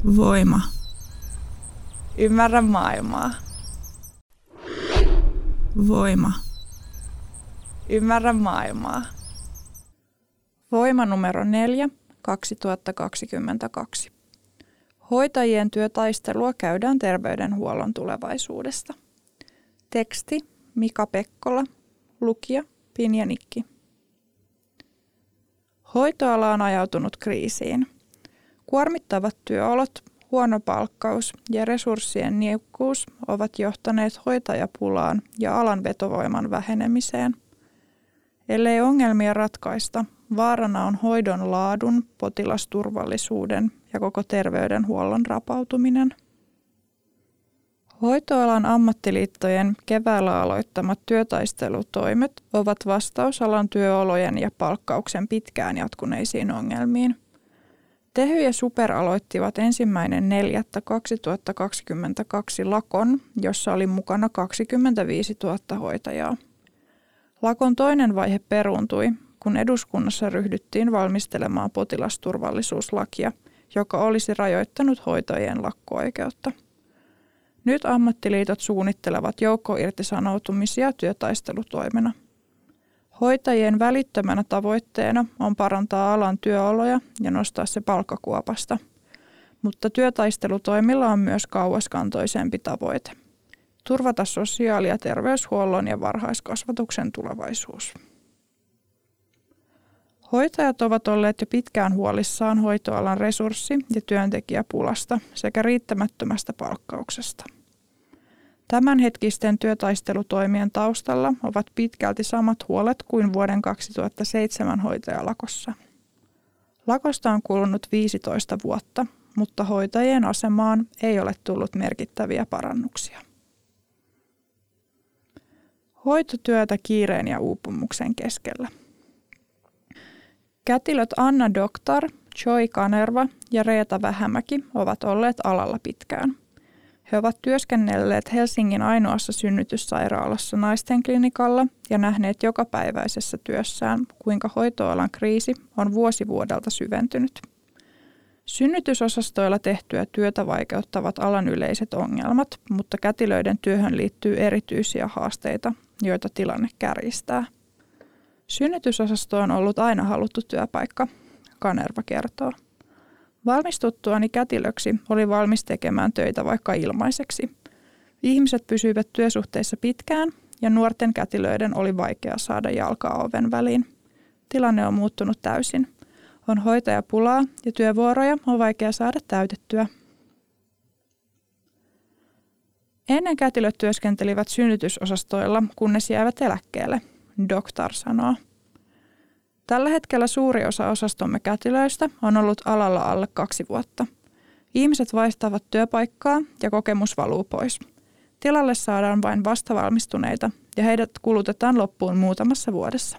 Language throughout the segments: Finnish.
Voima. Ymmärrä maailmaa. Voima. Ymmärrä maailmaa. Voima numero 4, 2022. Hoitajien työtaistelua käydään terveydenhuollon tulevaisuudesta. Teksti Mika Pekkola. Lukija Pinja Nikki. Hoitoala on ajautunut kriisiin. Kuormittavat työolot, huono palkkaus ja resurssien niukkuus ovat johtaneet hoitajapulaan ja alan vetovoiman vähenemiseen. Ellei ongelmia ratkaista, vaarana on hoidon laadun, potilasturvallisuuden ja koko terveydenhuollon rapautuminen. Hoitoalan ammattiliittojen keväällä aloittamat työtaistelutoimet ovat vastaus alan työolojen ja palkkauksen pitkään jatkuneisiin ongelmiin. Tehy ja Super aloittivat 1.4.2022 lakon, jossa oli mukana 25 000 hoitajaa. Lakon toinen vaihe peruuntui, kun eduskunnassa ryhdyttiin valmistelemaan potilasturvallisuuslakia, joka olisi rajoittanut hoitajien lakko-oikeutta. Nyt ammattiliitot suunnittelevat joukkoirtisanoutumisia työtaistelutoimena. Hoitajien välittömänä tavoitteena on parantaa alan työoloja ja nostaa se palkkakuopasta, mutta työtaistelutoimilla on myös kauaskantoisempi tavoite: turvata sosiaali- ja terveyshuollon ja varhaiskasvatuksen tulevaisuus. Hoitajat ovat olleet jo pitkään huolissaan hoitoalan resurssi- ja työntekijäpulasta sekä riittämättömästä palkkauksesta. Tämänhetkisten työtaistelutoimien taustalla ovat pitkälti samat huolet kuin vuoden 2007 hoitajalakossa. Lakosta on kulunut 15 vuotta, mutta hoitajien asemaan ei ole tullut merkittäviä parannuksia. Hoitotyötä kiireen ja uupumuksen keskellä. Kätilöt Anna Doktor, Joy Kanerva ja Reeta Vähämäki ovat olleet alalla pitkään. He ovat työskennelleet Helsingin ainoassa synnytyssairaalassa naistenklinikalla ja nähneet jokapäiväisessä työssään, kuinka hoitoalan kriisi on vuosi vuodelta syventynyt. Synnytysosastoilla tehtyä työtä vaikeuttavat alan yleiset ongelmat, mutta kätilöiden työhön liittyy erityisiä haasteita, joita tilanne kärjistää. Synnytysosasto on ollut aina haluttu työpaikka, Kanerva kertoo. Valmistuttuani kätilöksi oli valmis tekemään töitä vaikka ilmaiseksi. Ihmiset pysyivät työsuhteissa pitkään ja nuorten kätilöiden oli vaikea saada jalkaa oven väliin. Tilanne on muuttunut täysin. On hoitajapulaa ja työvuoroja on vaikea saada täytettyä. Ennen kätilöt työskentelivät synnytysosastoilla, kunnes jäävät eläkkeelle, Doktor sanoo. Tällä hetkellä suuri osa osastomme kätilöistä on ollut alalla alle 2 vuotta. Ihmiset vaihtavat työpaikkaa ja kokemus valuu pois. Tilalle saadaan vain vastavalmistuneita ja heidät kulutetaan loppuun muutamassa vuodessa.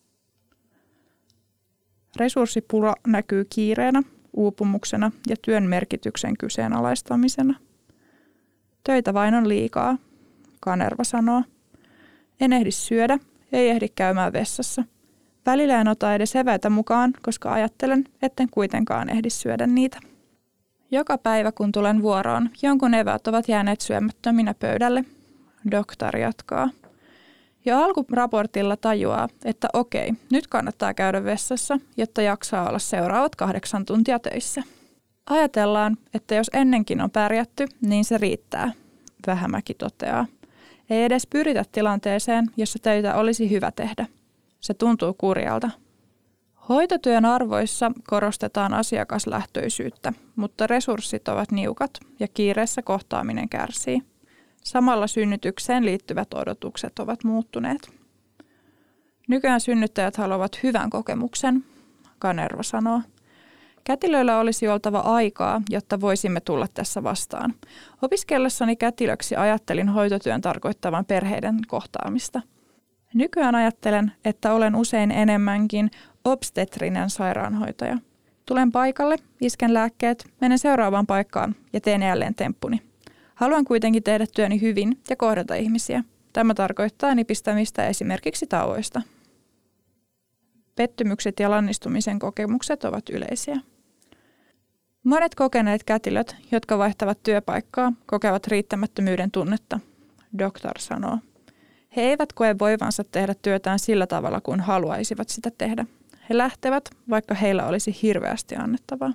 Resurssipula näkyy kiireenä, uupumuksena ja työn merkityksen kyseenalaistamisena. Töitä vain on liikaa, Kanerva sanoo. En ehdi syödä, ei ehdi käymään vessassa. Välillä en ota edes eväitä mukaan, koska ajattelen, etten kuitenkaan ehdi syödä niitä. Joka päivä kun tulen vuoroon, jonkun eväät ovat jääneet syömättöminä pöydälle, Doktor jatkaa. Jo alkuraportilla tajuaa, että okei, nyt kannattaa käydä vessassa, jotta jaksaa olla seuraavat 8 tuntia töissä. Ajatellaan, että jos ennenkin on pärjätty, niin se riittää, Vähämäki toteaa. Ei edes pyritä tilanteeseen, jossa töitä olisi hyvä tehdä. Se tuntuu kurjalta. Hoitotyön arvoissa korostetaan asiakaslähtöisyyttä, mutta resurssit ovat niukat ja kiireessä kohtaaminen kärsii. Samalla synnytykseen liittyvät odotukset ovat muuttuneet. Nykyään synnyttäjät haluavat hyvän kokemuksen, Kanerva sanoo. Kätilöillä olisi oltava aikaa, jotta voisimme tulla tässä vastaan. Opiskellessani kätilöksi ajattelin hoitotyön tarkoittavan perheiden kohtaamista. Nykyään ajattelen, että olen usein enemmänkin obstetrinen sairaanhoitaja. Tulen paikalle, isken lääkkeet, menen seuraavaan paikkaan ja teen jälleen temppuni. Haluan kuitenkin tehdä työni hyvin ja kohdata ihmisiä. Tämä tarkoittaa nipistämistä esimerkiksi tauoista. Pettymykset ja lannistumisen kokemukset ovat yleisiä. Monet kokeneet kätilöt, jotka vaihtavat työpaikkaa, kokevat riittämättömyyden tunnetta, doktor sanoo. He eivät koe voivansa tehdä työtään sillä tavalla, kuin haluaisivat sitä tehdä. He lähtevät, vaikka heillä olisi hirveästi annettavaa.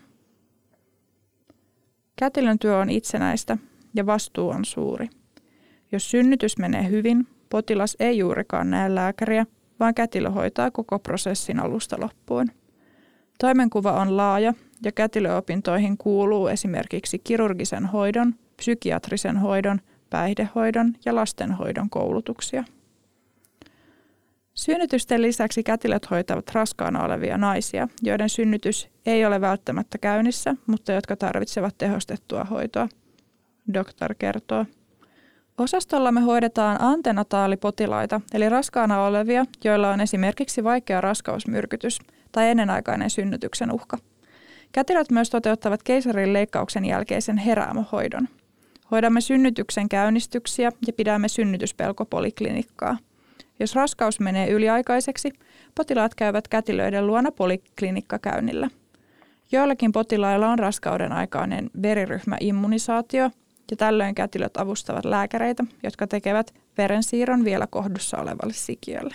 Kätilön työ on itsenäistä ja vastuu on suuri. Jos synnytys menee hyvin, potilas ei juurikaan näe lääkäriä, vaan kätilö hoitaa koko prosessin alusta loppuun. Toimenkuva on laaja ja kätilöopintoihin kuuluu esimerkiksi kirurgisen hoidon, psykiatrisen hoidon, päihdehoidon ja lastenhoidon koulutuksia. Synnytysten lisäksi kätilöt hoitavat raskaana olevia naisia, joiden synnytys ei ole välttämättä käynnissä, mutta jotka tarvitsevat tehostettua hoitoa, doktor kertoo. Osastolla me hoidetaan antenataalipotilaita, eli raskaana olevia, joilla on esimerkiksi vaikea raskausmyrkytys tai ennenaikainen synnytyksen uhka. Kätilöt myös toteuttavat keisarin leikkauksen jälkeisen heräämohoidon. Hoidamme synnytyksen käynnistyksiä ja pidämme synnytyspelkopoliklinikkaa. Jos raskaus menee yliaikaiseksi, potilaat käyvät kätilöiden luona poliklinikkakäynnillä. Joillakin potilailla on raskauden aikainen veriryhmäimmunisaatio ja tällöin kätilöt avustavat lääkäreitä, jotka tekevät verensiirron vielä kohdussa olevalle sikiölle.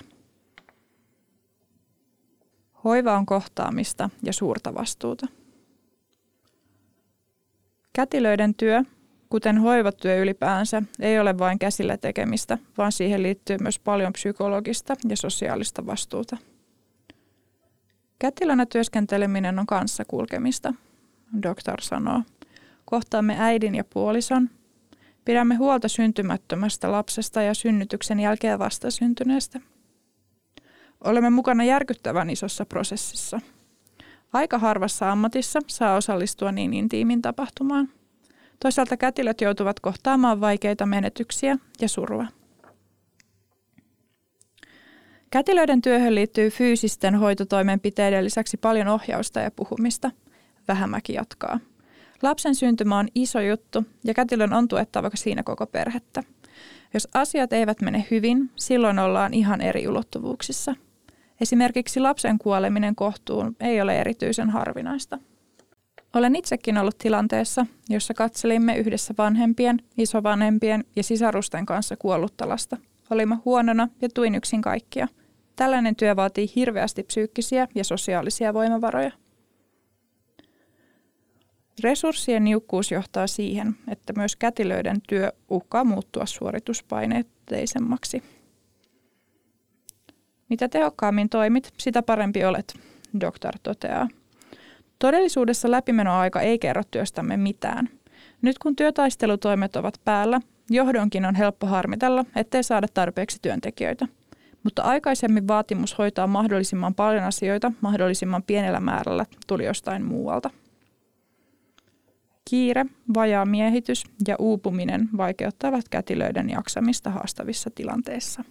Hoiva on kohtaamista ja suurta vastuuta. Kätilöiden työ, kuten hoivatyö ylipäänsä, ei ole vain käsillä tekemistä, vaan siihen liittyy myös paljon psykologista ja sosiaalista vastuuta. Kätilönä työskenteleminen on kanssakulkemista, doktor sanoo. Kohtaamme äidin ja puolison, pidämme huolta syntymättömästä lapsesta ja synnytyksen jälkeen vastasyntyneestä. Olemme mukana järkyttävän isossa prosessissa. Aika harvassa ammatissa saa osallistua niin intiimin tapahtumaan. Toisaalta kätilöt joutuvat kohtaamaan vaikeita menetyksiä ja surua. Kätilöiden työhön liittyy fyysisten hoitotoimenpiteiden lisäksi paljon ohjausta ja puhumista. Vähämäki jatkaa. Lapsen syntymä on iso juttu ja kätilön on tuettava siinä koko perhettä. Jos asiat eivät mene hyvin, silloin ollaan ihan eri ulottuvuuksissa. Esimerkiksi lapsen kuoleminen kohtuun ei ole erityisen harvinaista. Olen itsekin ollut tilanteessa, jossa katselimme yhdessä vanhempien, isovanhempien ja sisarusten kanssa kuollutta lasta. Olimme huonona ja tuin yksin kaikkia. Tällainen työ vaatii hirveästi psyykkisiä ja sosiaalisia voimavaroja. Resurssien niukkuus johtaa siihen, että myös kätilöiden työ uhkaa muuttua suorituspainetteisemmaksi. Mitä tehokkaammin toimit, sitä parempi olet, doktor toteaa. Todellisuudessa läpimenoaika ei kerro työstämme mitään. Nyt kun työtaistelutoimet ovat päällä, johdonkin on helppo harmitella, ettei saada tarpeeksi työntekijöitä. Mutta aikaisemmin vaatimus hoitaa mahdollisimman paljon asioita mahdollisimman pienellä määrällä tuli jostain muualta. Kiire, vajaa miehitys ja uupuminen vaikeuttavat kätilöiden jaksamista haastavissa tilanteissa.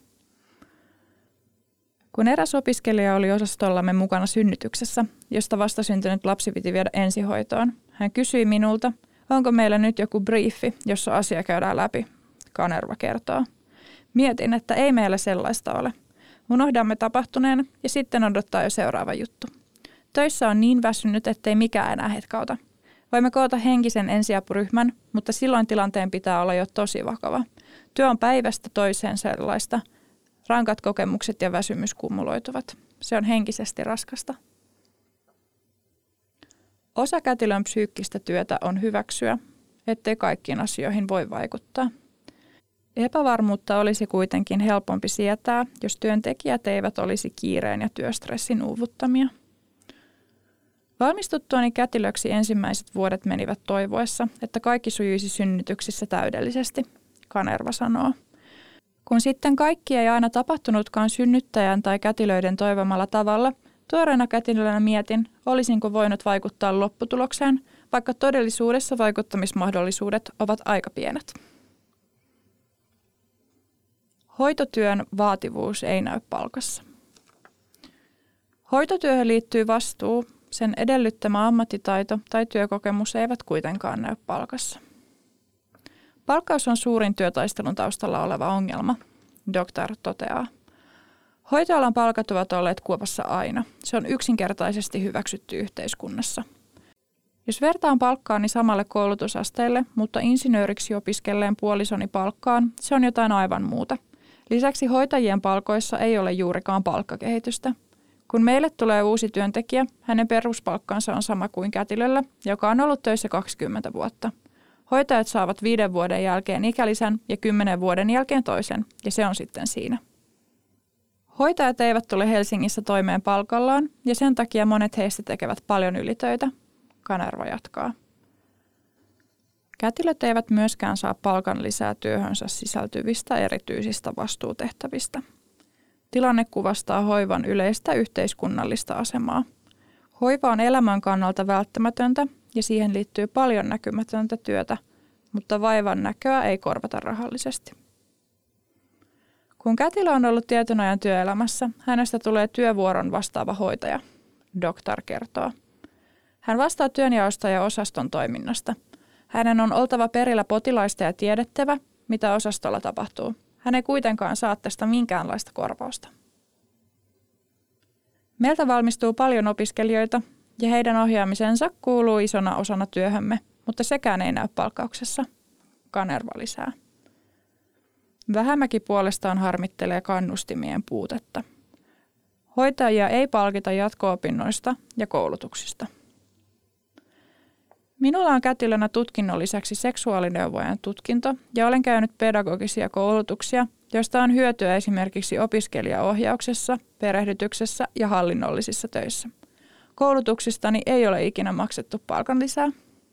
Kun eräs opiskelija oli osastollamme mukana synnytyksessä, josta vastasyntynyt lapsi piti viedä ensihoitoon, hän kysyi minulta, onko meillä nyt joku briefi, jossa asia käydään läpi, Kanerva kertoo. Mietin, että ei meillä sellaista ole. Unohdamme tapahtuneen ja sitten odottaa jo seuraava juttu. Töissä on niin väsynyt, ettei mikään enää hetkauta. Voimme koota henkisen ensiapuryhmän, mutta silloin tilanteen pitää olla jo tosi vakava. Työ on päivästä toiseen sellaista. Rankat kokemukset ja väsymys kumuloituvat. Se on henkisesti raskasta. Osa kätilön psyykkistä työtä on hyväksyä, ettei kaikkiin asioihin voi vaikuttaa. Epävarmuutta olisi kuitenkin helpompi sietää, jos työntekijät eivät olisi kiireen ja työstressin uuvuttamia. Valmistuttuani kätilöksi ensimmäiset vuodet menivät toivoessa, että kaikki sujuisi synnytyksissä täydellisesti, Kanerva sanoo. Kun sitten kaikki ei aina tapahtunutkaan synnyttäjän tai kätilöiden toivomalla tavalla, tuoreena kätilönä mietin, olisinko voinut vaikuttaa lopputulokseen, vaikka todellisuudessa vaikuttamismahdollisuudet ovat aika pienet. Hoitotyön vaativuus ei näy palkassa. Hoitotyöhön liittyy vastuu, sen edellyttämä ammattitaito tai työkokemus eivät kuitenkaan näy palkassa. Palkkaus on suurin työtaistelun taustalla oleva ongelma, doktor toteaa. Hoitoalan palkat ovat olleet kuopassa aina. Se on yksinkertaisesti hyväksytty yhteiskunnassa. Jos vertaan palkkaani samalle koulutusasteelle, mutta insinööriksi opiskelleen puolisoni palkkaan, se on jotain aivan muuta. Lisäksi hoitajien palkoissa ei ole juurikaan palkkakehitystä. Kun meille tulee uusi työntekijä, hänen peruspalkkansa on sama kuin kätilöllä, joka on ollut töissä 20 vuotta. Hoitajat saavat 5 vuoden jälkeen ikälisän ja 10 vuoden jälkeen toisen, ja se on sitten siinä. Hoitajat eivät tule Helsingissä toimeen palkallaan, ja sen takia monet heistä tekevät paljon ylitöitä. Kanerva jatkaa. Kätilöt eivät myöskään saa palkan lisää työhönsä sisältyvistä erityisistä vastuutehtävistä. Tilanne kuvastaa hoivan yleistä yhteiskunnallista asemaa. Hoiva on elämän kannalta välttämätöntä ja siihen liittyy paljon näkymätöntä työtä, mutta vaivan näköä ei korvata rahallisesti. Kun kätilö on ollut tietyn ajan työelämässä, hänestä tulee työvuoron vastaava hoitaja, doktor kertoo. Hän vastaa työnjaosta ja osaston toiminnasta. Hänen on oltava perillä potilaista ja tiedettävä, mitä osastolla tapahtuu. Hän ei kuitenkaan saa tästä minkäänlaista korvausta. Meiltä valmistuu paljon opiskelijoita ja heidän ohjaamisensa kuuluu isona osana työhömme, mutta sekään ei näy palkkauksessa. Kanerva lisää. Vähämäki puolestaan harmittelee kannustimien puutetta. Hoitajia ei palkita jatko-opinnoista ja koulutuksista. Minulla on kätilönä tutkinnon lisäksi seksuaalineuvojan tutkinto ja olen käynyt pedagogisia koulutuksia, joista on hyötyä esimerkiksi opiskelijaohjauksessa, perehdytyksessä ja hallinnollisissa töissä. Koulutuksistani ei ole ikinä maksettu palkanlisää.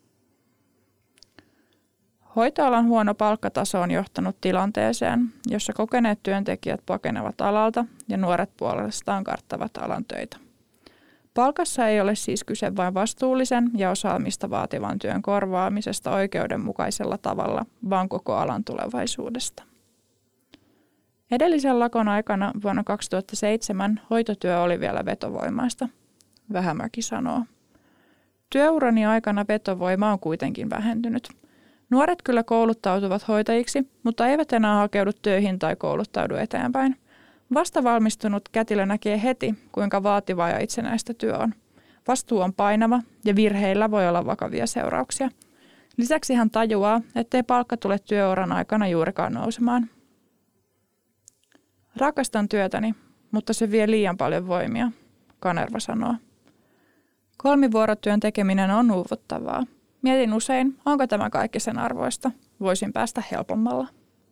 Hoitoalan huono palkkataso on johtanut tilanteeseen, jossa kokeneet työntekijät pakenevat alalta ja nuoret puolestaan karttavat alan töitä. Palkassa ei ole siis kyse vain vastuullisen ja osaamista vaativan työn korvaamisesta oikeudenmukaisella tavalla, vaan koko alan tulevaisuudesta. Edellisen lakon aikana vuonna 2007 hoitotyö oli vielä vetovoimaista, Vähämäki sanoo. Työurani aikana vetovoima on kuitenkin vähentynyt. Nuoret kyllä kouluttautuvat hoitajiksi, mutta eivät enää hakeudu töihin tai kouluttaudu eteenpäin. Vasta valmistunut kätilö näkee heti, kuinka vaativaa ja itsenäistä työ on. Vastuu on painava ja virheillä voi olla vakavia seurauksia. Lisäksi hän tajuaa, ettei palkka tule työuran aikana juurikaan nousemaan. Rakastan työtäni, mutta se vie liian paljon voimia, Kanerva sanoo. Kolmivuorotyön tekeminen on uuvuttavaa. Mietin usein, onko tämä kaikki sen arvoista. Voisin päästä helpommalla.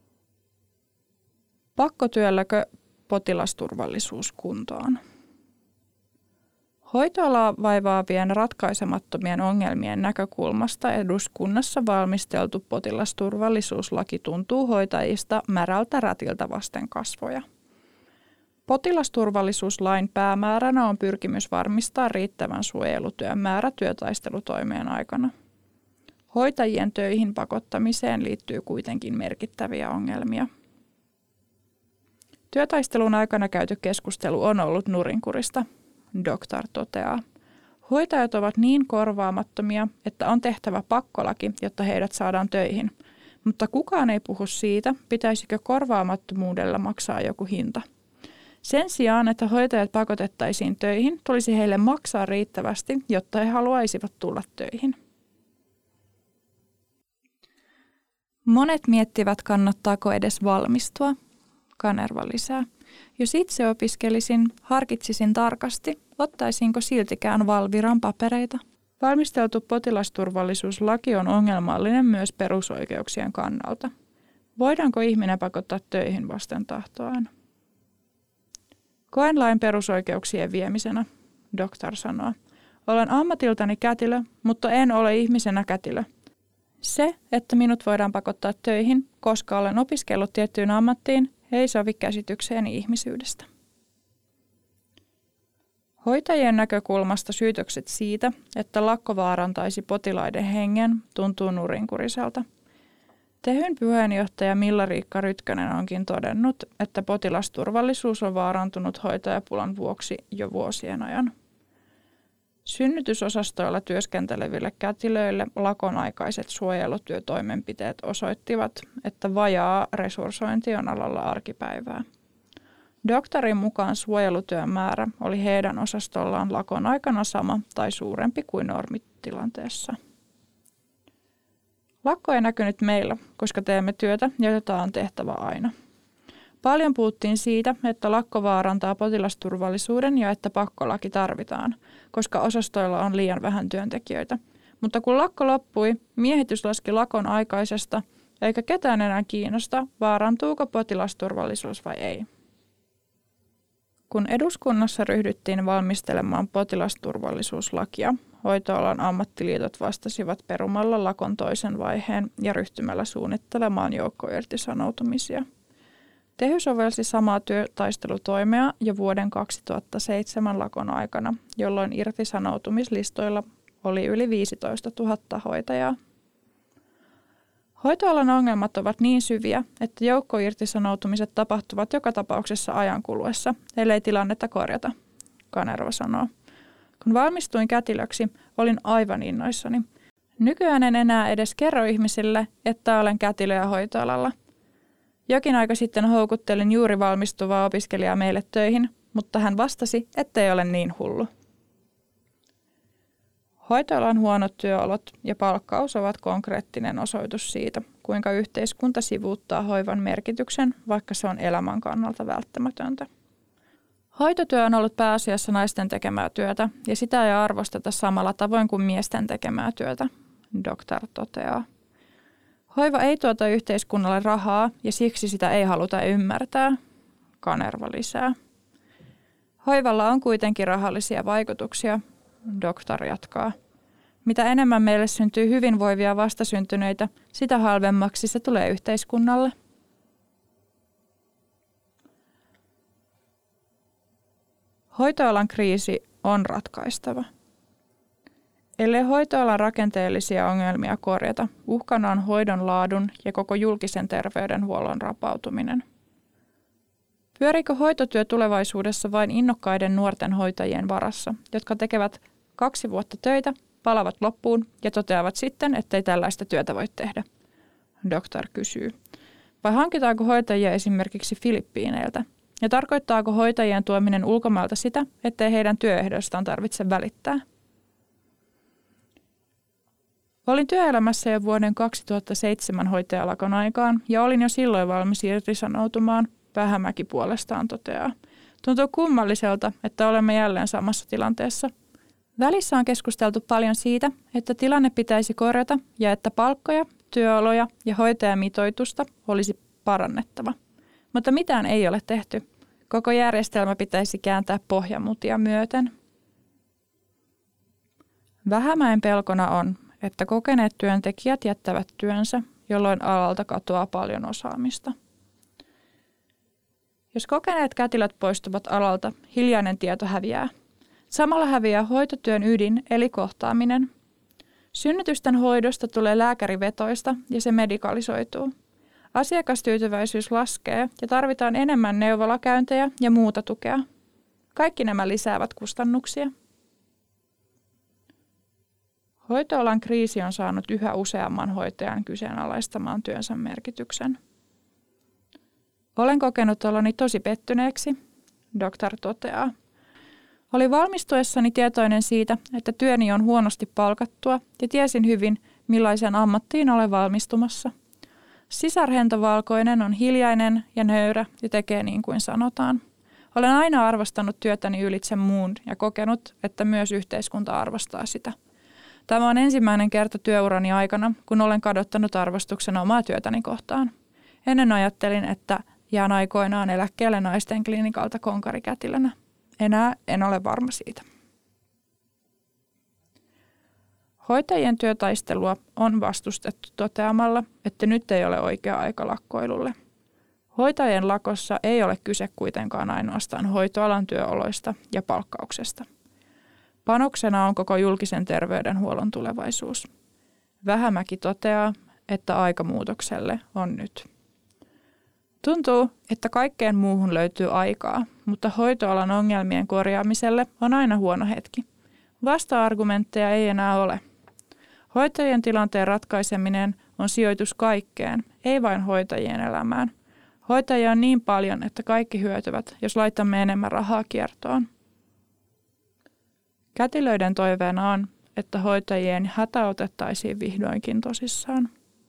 Pakkotyölläkö potilasturvallisuus kuntoon? Hoitoalaa vaivaavien ratkaisemattomien ongelmien näkökulmasta eduskunnassa valmisteltu potilasturvallisuuslaki tuntuu hoitajista märältä rätiltä vasten kasvoja. Potilasturvallisuuslain päämääränä on pyrkimys varmistaa riittävän suojelutyön määrä työtaistelutoimien aikana. Hoitajien töihin pakottamiseen liittyy kuitenkin merkittäviä ongelmia. Työtaistelun aikana käyty keskustelu on ollut nurinkurista, doktor toteaa. Hoitajat ovat niin korvaamattomia, että on tehtävä pakkolaki, jotta heidät saadaan töihin. Mutta kukaan ei puhu siitä, pitäisikö korvaamattomuudella maksaa joku hinta. Sen sijaan, että hoitajat pakotettaisiin töihin, tulisi heille maksaa riittävästi, jotta he haluaisivat tulla töihin. Monet miettivät, kannattaako edes valmistua. Kanerva lisää. Jos itse opiskelisin, harkitsisin tarkasti, ottaisinko siltikään Valviran papereita. Valmisteltu potilasturvallisuuslaki on ongelmallinen myös perusoikeuksien kannalta. Voidaanko ihminen pakottaa töihin vasten tahtoaan? Koen lain perusoikeuksien viemisenä, doktor sanoo. Olen ammatiltani kätilö, mutta en ole ihmisenä kätilö. Se, että minut voidaan pakottaa töihin, koska olen opiskellut tiettyyn ammattiin, ei sovi käsitykseeni ihmisyydestä. Hoitajien näkökulmasta syytökset siitä, että lakko vaarantaisi potilaiden hengen, tuntuu nurinkuriselta. Tehyn puheenjohtaja Milla-Riikka Rytkönen onkin todennut, että potilasturvallisuus on vaarantunut hoitajapulan vuoksi jo vuosien ajan. Synnytysosastoilla työskenteleville kätilöille lakon aikaiset suojelutyötoimenpiteet osoittivat, että vajaa resurssointi on alalla arkipäivää. Doktorin mukaan suojelutyön määrä oli heidän osastollaan lakon aikana sama tai suurempi kuin normitilanteessa. Lakko ei näkynyt meillä, koska teemme työtä, jota on tehtävä aina. Paljon puhuttiin siitä, että lakko vaarantaa potilasturvallisuuden ja että pakkolaki tarvitaan, koska osastoilla on liian vähän työntekijöitä. Mutta kun lakko loppui, miehitys laski lakon aikaisesta, eikä ketään enää kiinnosta, vaarantuuko potilasturvallisuus vai ei. Kun eduskunnassa ryhdyttiin valmistelemaan potilasturvallisuuslakia, hoitoalan ammattiliitot vastasivat perumalla lakon toisen vaiheen ja ryhtymällä suunnittelemaan joukkoirtisanoutumisia. Tehy sovelsi samaa työtaistelutoimea jo vuoden 2007 lakon aikana, jolloin irtisanoutumislistoilla oli yli 15 000 hoitajaa. Hoitoalan ongelmat ovat niin syviä, että joukkoirtisanoutumiset tapahtuvat joka tapauksessa ajan kuluessa, ellei tilannetta korjata, Kanerva sanoo. Kun valmistuin kätilöksi, olin aivan innoissani. Nykyään en enää edes kerro ihmisille, että olen kätilöä hoitoalalla. Jokin aika sitten houkuttelin juuri valmistuvaa opiskelijaa meille töihin, mutta hän vastasi, ettei ole niin hullu. Hoitoalan huonot työolot ja palkkaus ovat konkreettinen osoitus siitä, kuinka yhteiskunta sivuuttaa hoivan merkityksen, vaikka se on elämän kannalta välttämätöntä. Hoitotyö on ollut pääasiassa naisten tekemää työtä ja sitä ei arvosteta samalla tavoin kuin miesten tekemää työtä, doktor toteaa. Hoiva ei tuota yhteiskunnalle rahaa ja siksi sitä ei haluta ymmärtää, Kanerva lisää. Hoivalla on kuitenkin rahallisia vaikutuksia, doktor jatkaa. Mitä enemmän meille syntyy hyvinvoivia vastasyntyneitä, sitä halvemmaksi se tulee yhteiskunnalle. Hoitoalan kriisi on ratkaistava. Ellei hoitoalan rakenteellisia ongelmia korjata, uhkana on hoidon laadun ja koko julkisen terveydenhuollon rapautuminen. Pyöriikö hoitotyö tulevaisuudessa vain innokkaiden nuorten hoitajien varassa, jotka tekevät 2 vuotta töitä, palavat loppuun ja toteavat sitten, ettei tällaista työtä voi tehdä? Doktor kysyy. Vai hankitaanko hoitajia esimerkiksi Filippiineiltä? Ja tarkoittaako hoitajien tuominen ulkomailta sitä, ettei heidän työehdoistaan tarvitse välittää? Olin työelämässä jo vuoden 2007 hoitajalakon aikaan ja olin jo silloin valmis irtisanoutumaan, Vähämäki puolestaan toteaa. Tuntuu kummalliselta, että olemme jälleen samassa tilanteessa. Välissä on keskusteltu paljon siitä, että tilanne pitäisi korjata ja että palkkoja, työoloja ja hoitajamitoitusta olisi parannettava. Mutta mitään ei ole tehty. Koko järjestelmä pitäisi kääntää pohjamutia myöten. Vähämäen pelkona on, että kokeneet työntekijät jättävät työnsä, jolloin alalta katoaa paljon osaamista. Jos kokeneet kätilöt poistuvat alalta, hiljainen tieto häviää. Samalla häviää hoitotyön ydin eli kohtaaminen. Synnytysten hoidosta tulee lääkärivetoista ja se medikalisoituu. Asiakastyytyväisyys laskee ja tarvitaan enemmän neuvolakäyntejä ja muuta tukea. Kaikki nämä lisäävät kustannuksia. Hoitoalan kriisi on saanut yhä useamman hoitajan kyseenalaistamaan työnsä merkityksen. Olen kokenut oloni tosi pettyneeksi, doktor toteaa. Olin valmistuessani tietoinen siitä, että työni on huonosti palkattua ja tiesin hyvin, millaiseen ammattiin olen valmistumassa. Sisarhentovalkoinen on hiljainen ja nöyrä ja tekee niin kuin sanotaan. Olen aina arvostanut työtäni ylitse muun ja kokenut, että myös yhteiskunta arvostaa sitä. Tämä on ensimmäinen kerta työurani aikana, kun olen kadottanut arvostuksen omaa työtäni kohtaan. Ennen ajattelin, että jään aikoinaan eläkkeelle naisten klinikalta konkarikätilönä. Enää en ole varma siitä. Hoitajien työtaistelua on vastustettu toteamalla, että nyt ei ole oikea aika lakkoilulle. Hoitajien lakossa ei ole kyse kuitenkaan ainoastaan hoitoalan työoloista ja palkkauksesta. Panoksena on koko julkisen terveydenhuollon tulevaisuus. Vähämäki toteaa, että aika muutokselle on nyt. Tuntuu, että kaikkeen muuhun löytyy aikaa, mutta hoitoalan ongelmien korjaamiselle on aina huono hetki. Vasta-argumentteja ei enää ole. Hoitajien tilanteen ratkaiseminen on sijoitus kaikkeen, ei vain hoitajien elämään. Hoitajia on niin paljon, että kaikki hyötyvät, jos laitamme enemmän rahaa kiertoon. Kätilöiden toiveena on, että hoitajien hätä otettaisiin vihdoinkin tosissaan.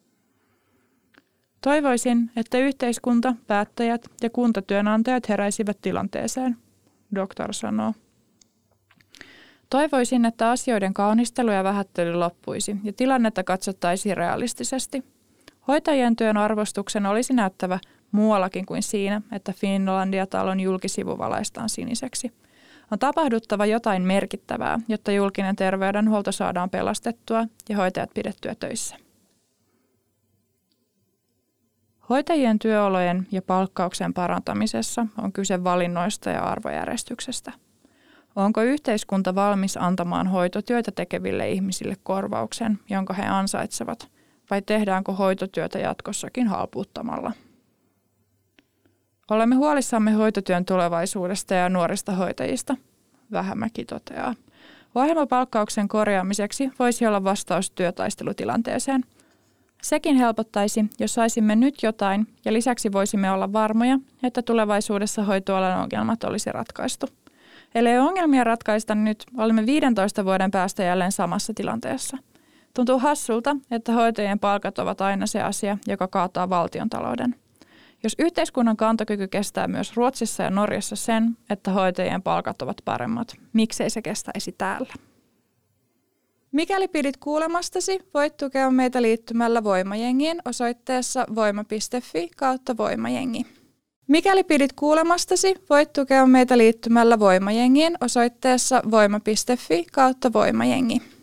Toivoisin, että yhteiskunta, päättäjät ja kuntatyönantajat heräisivät tilanteeseen, doktor sanoo. Toivoisin, että asioiden kaunistelu ja vähättely loppuisi ja tilannetta katsottaisiin realistisesti. Hoitajien työn arvostuksen olisi näyttävä muuallakin kuin siinä, että Finlandia-talon julkisivu valaistaan siniseksi. On tapahduttava jotain merkittävää, jotta julkinen terveydenhuolto saadaan pelastettua ja hoitajat pidettyä töissä. Hoitajien työolojen ja palkkauksen parantamisessa on kyse valinnoista ja arvojärjestyksestä. Onko yhteiskunta valmis antamaan hoitotyötä tekeville ihmisille korvauksen, jonka he ansaitsevat, vai tehdäänkö hoitotyötä jatkossakin halpuuttamalla? Olemme huolissamme hoitotyön tulevaisuudesta ja nuorista hoitajista, Vähämäki toteaa. Ohjelmapalkkauksen korjaamiseksi voisi olla vastaus työtaistelutilanteeseen. Sekin helpottaisi, jos saisimme nyt jotain ja lisäksi voisimme olla varmoja, että tulevaisuudessa hoitoalan ongelmat olisi ratkaistu. Ellei ongelmia ratkaista nyt, olemme 15 vuoden päästä jälleen samassa tilanteessa. Tuntuu hassulta, että hoitajien palkat ovat aina se asia, joka kaataa valtiontalouden. Jos yhteiskunnan kantokyky kestää myös Ruotsissa ja Norjassa sen, että hoitajien palkat ovat paremmat, miksei se kestäisi täällä? Mikäli pidit kuulemastasi, voit tukea meitä liittymällä Voimajengiin osoitteessa voima.fi/voimajengi. Mikäli pidit kuulemastasi, voit tukea meitä liittymällä Voimajengiin osoitteessa voima.fi/voimajengi.